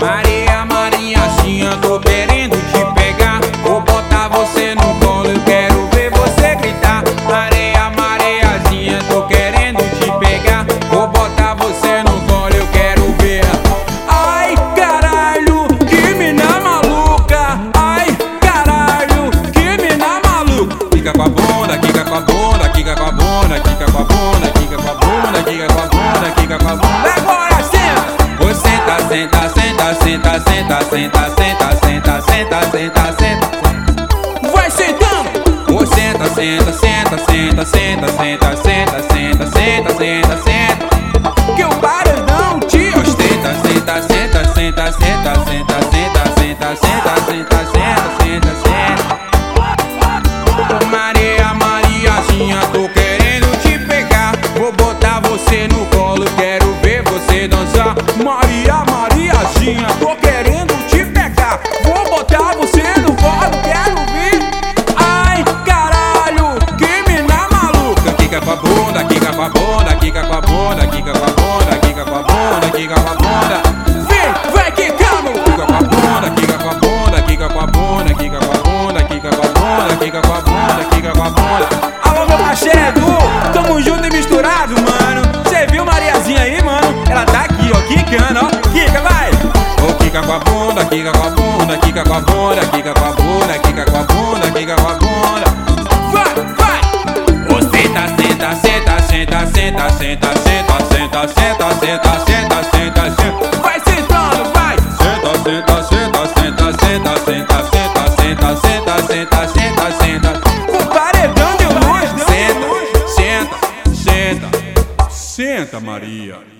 Maria, Mariazinha, tô querendo te pegar. Vou botar você no colo, eu quero ver você gritar. Maria, Mariazinha, tô querendo te pegar. Vou botar você no colo, eu quero ver. Ai, caralho, que mina maluca. Ai, caralho, que mina maluca. Fica com a bunda, quica com a bunda, quica com a bunda, quica com a bunda, quica com a bunda, quica com a bunda, quica com a bunda. Agora senta! Ô, senta, senta, senta, senta, senta, senta, senta, senta, senta, senta, senta. Vai sentando! Ô, senta, senta, senta, senta, senta, senta, senta, senta, senta, senta, senta. Que o paredão te ostenta. Senta, senta, senta, senta, senta, senta, senta, senta, senta, senta, senta, senta. Maria, Mariazinha, tô querendo te pegar. Vou botar você no colo, quero ver você dançar. Maria, Mariazinha, tô querendo te pegar. Vou botar você no colo, quero ver. Ai, caralho, que mina maluca. Quica com a bunda, quica com a bunda, quica com a bunda, quica com a bunda, quica com a bunda, quica com a bunda. Vem, vai quicando. Quica com a bunda, quica com a bunda, quica com a bunda, quica com a bunda, quica com a bunda, quica com a bunda, quica com a bunda. Alô, meu parceiro Edu, tamo junto e misturado, mano. Cê viu Mariazinha aí, mano? Ela tá aqui, ó, quicando, ó. Quica, vai! Ô, quica com a bunda, quica com a bunda, quica com a bunda, quica com a bunda, quica com a bunda, quica com a bunda. Vai, vai! Ô, senta, senta, senta, senta, senta, senta, senta, senta, senta, senta, senta, senta, senta. Vai sentando, vai! Senta, senta, senta, senta, senta, senta, senta, senta, senta, senta, senta, senta. O paredão de luz, senta, senta, senta, senta, Maria.